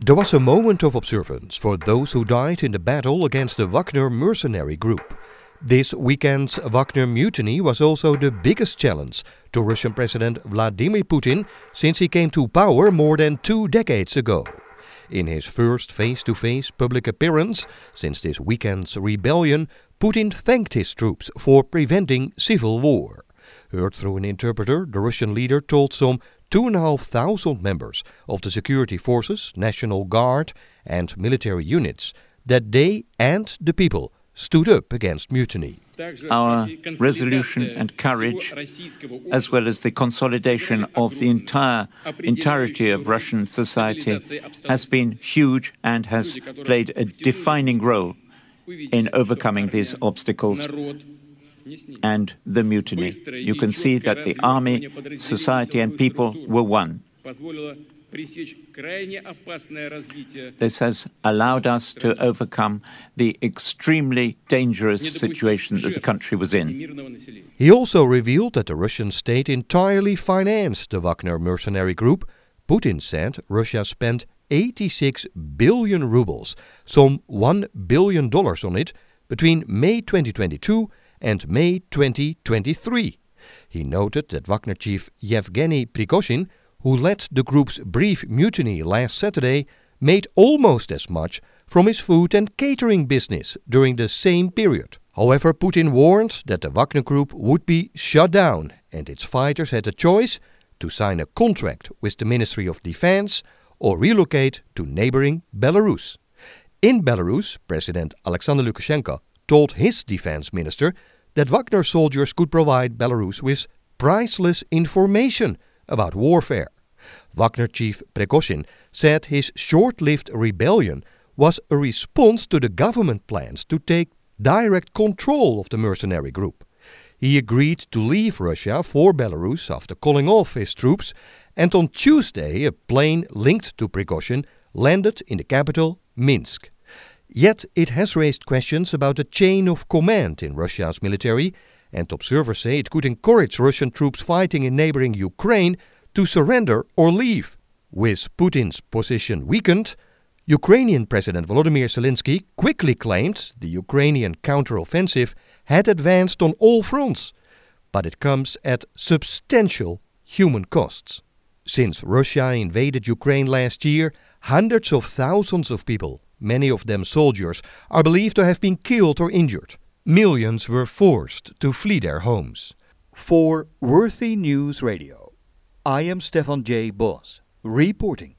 There was a moment of observance for those who died in the battle against the Wagner mercenary group. This weekend's Wagner mutiny was also the biggest challenge to Russian President Vladimir Putin since he came to power more than 2 decades ago. In his first face-to-face public appearance since this weekend's rebellion, Putin thanked his troops for preventing civil war. Heard through an interpreter, the Russian leader told some 2,500 members of the security forces, National Guard and military units that they and the people stood up against mutiny. Our resolution and courage, as well as the consolidation of the entirety of Russian society, has been huge and has played a defining role in overcoming these obstacles and the mutiny. You can see that the army, society and people were one. This has allowed us to overcome the extremely dangerous situation that the country was in. He also revealed that the Russian state entirely financed the Wagner mercenary group. Putin said Russia spent 86 billion rubles, some $1 billion on it, between May 2022 and May 2023. He noted that Wagner chief Yevgeny Prigozhin, who led the group's brief mutiny last Saturday, made almost as much from his food and catering business during the same period. However, Putin warned that the Wagner group would be shut down and its fighters had a choice to sign a contract with the Ministry of Defense or relocate to neighboring Belarus. In Belarus, President Alexander Lukashenko told his defense minister that Wagner soldiers could provide Belarus with priceless information about warfare. Wagner chief Prigozhin said his short-lived rebellion was a response to the government plans to take direct control of the mercenary group. He agreed to leave Russia for Belarus after calling off his troops, and on Tuesday a plane linked to Prigozhin landed in the capital, Minsk. Yet it has raised questions about the chain of command in Russia's military, and observers say it could encourage Russian troops fighting in neighboring Ukraine to surrender or leave. With Putin's position weakened, Ukrainian President Volodymyr Zelensky quickly claimed the Ukrainian counteroffensive had advanced on all fronts, but it comes at substantial human costs. Since Russia invaded Ukraine last year, hundreds of thousands of people, many of them soldiers, are believed to have been killed or injured. Millions were forced to flee their homes. For Worthy News Radio, I am Stefan J. Bos, reporting.